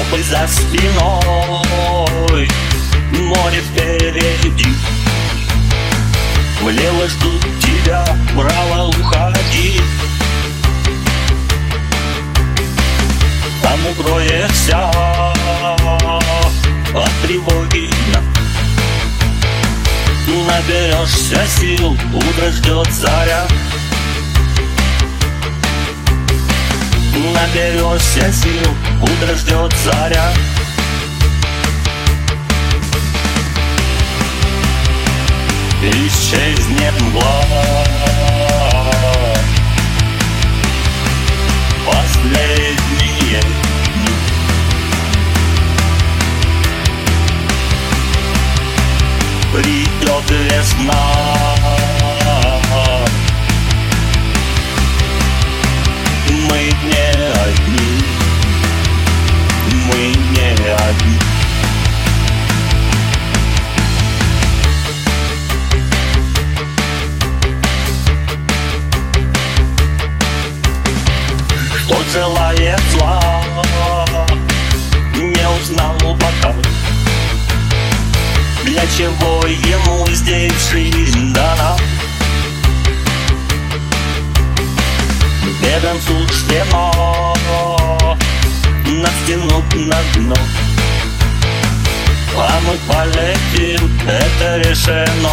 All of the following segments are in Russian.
небо за спиной, море впереди. Влево ждут тебя, вправо уходи. Там укроешься от тревоги. Наберешься сил, утро ждет заря. Наберешься сил, утро ждет заря. Исчезнет мгла, последние дни. Придет весна, мы не одни, мы не одни. Кто желает зла, не узнал пока, для чего ему здесь жизнь дана. Бедам суждено настигнуть на дно, а мы полетим, это решено.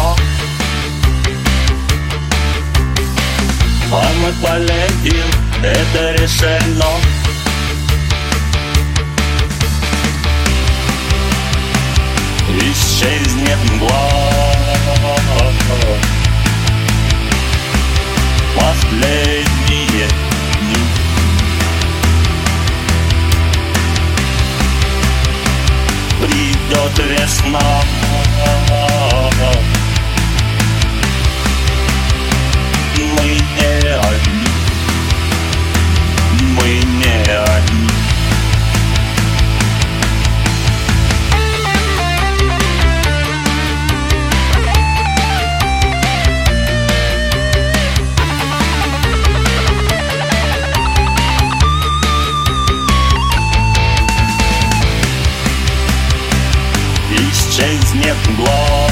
А мы полетим, это решено. Исчезнет мгла, последние дни. Придет весна, мы не одни, мы не одни. Исчезнет мгла,